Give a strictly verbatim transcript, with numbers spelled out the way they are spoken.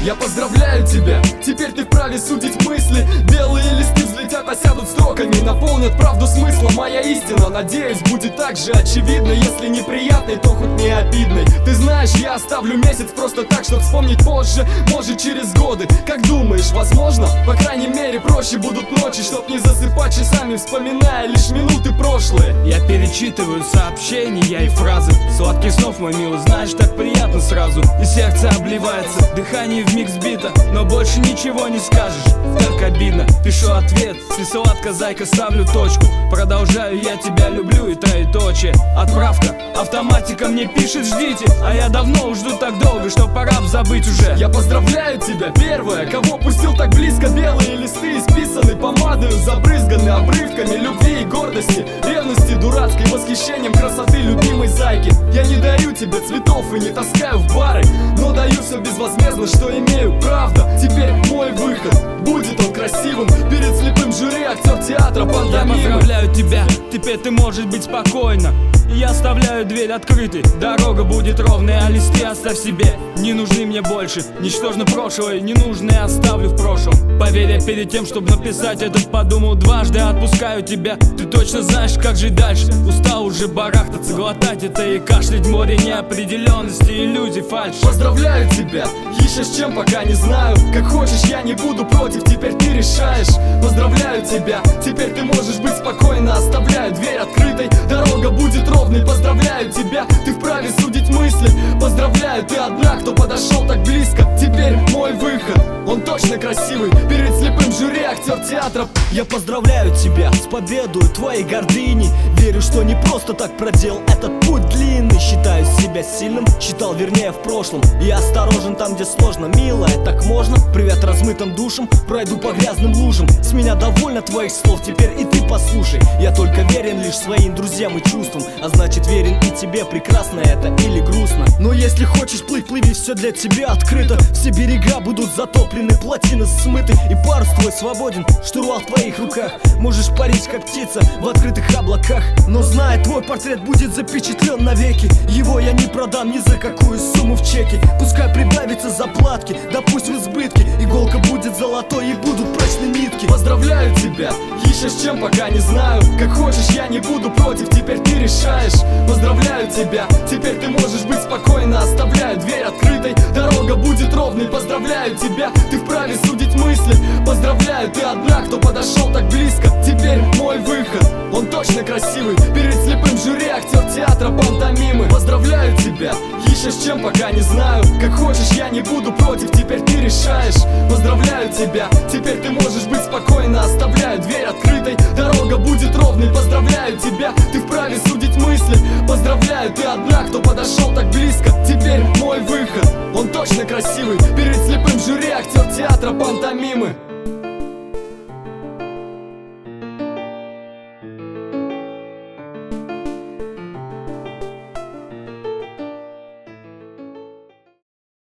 Я поздравляю тебя, теперь ты вправе судить мысли. Белые листы взлетят, осядут строками, наполнят правду смыслом. Моя истина, надеюсь, будет так же очевидна. Если неприятной, то хоть не обидной. Ты знаешь, я оставлю месяц просто так, чтоб вспомнить позже, может через годы. Как думаешь, возможно? По крайней мере, проще будут ночи, чтоб не засыпать часами, вспоминая лишь минуты прошлые. Я перечитываю сообщения и фразы. Сладких снов, мой милый, знаешь, так приятно сразу. И сердце обливается, дыхание вмиг сбито, но больше ничего не скажешь, так обидно. Пишу ответ, ты сладко, зайка, ставлю точку. Продолжаю, я тебя люблю и троеточие. Отправка, автоматика мне пишет, ждите. А я давно жду так долго, что пора б забыть уже. Я поздравляю тебя, первая, кого пустил так близко. Белые листы исписаны помадою, забрызганы обрывками любви и гордости, ревности дурацкой, восхищением красоты любимой зайки. Я не даю тебе цветов и не таскаю в бары, но даю все безвозмездно, что имею, правда. Теперь мой выход, будет он красивым. Перед слепым жюри актер театра пантомимы. Я поздравляю тебя, теперь ты можешь быть спокойна. Я оставляю дверь открытой, дорога будет ровной, а листы оставь себе. Не нужны мне больше, ничтожно прошлое, ненужное оставлю в прошлом. Поверь, я перед тем, чтобы написать этот, подумал дважды. Отпускаю тебя, ты точно знаешь, как жить дальше. Устал уже барахтаться, глотать это и кашлять. Море неопределенности, иллюзий, фальши. Поздравляю тебя, еще с чем пока не знаю. Как хочешь, я не буду против, теперь ты решаешь. Поздравляю тебя, теперь ты можешь быть спокойна. Оставляю дверь открытой, дорога будет ровной. Поздравляю тебя, ты вправе судить мысли. Поздравляю, ты одна, кто подошел так близко. Теперь мой выход, он точно красивый. Перед слепым жюри актер театра. Я поздравляю тебя с победой твоей гордыни. Верю, что не просто так проделал этот путь длинный. Считаю себя сильным, считал вернее в прошлом. Я осторожен там, где сложно, милая, так можно? Привет размытым душам, пройду по грязным лужам. С меня довольно твоих слов, теперь и ты послушай. Я только верен лишь своим друзьям и чувствам, а значит верен и тебе, прекрасно это или грустно. Но если хочешь плыть, плыви, все для тебя открыто. Все берега будут затоплены, плотины смыты, и парус твой свободен, штурвал в твоих руках. Можешь парить, как птица, в открытых облаках. Но знай, твой портрет будет запечатлен навеки. Его я не продам ни за какую сумму в чеке. Пускай прибавится заплатки, да пусть в избытке. Иголка будет золотой и будут прочные нитки. Поздравляю тебя, еще с чем пока не знаю. Как хочешь, я не буду против, теперь ты решаешь. Поздравляю тебя, теперь ты можешь быть спокойна. Оставляю дверь открытой, дорога будет ровной. Поздравляю тебя, ты вправе судить мысли. Поздравляю, ты одна, кто подошел так близко. Теперь мой выход, он точно красивый. Перед слепым жюри актер театра пантомимы. Поздравляю тебя, еще с чем пока не знаю. Как хочешь, я не буду против, теперь ты решаешь. Поздравляю тебя, теперь ты можешь быть спокойна. Оставляю дверь открытой, дорога будет ровной. Поздравляю тебя, ты вправе судить мысли. Поздравляю, ты одна, кто подошел так близко. Теперь мой выход, он точно красивый. Перед слепым жюри актер театра пантомимы.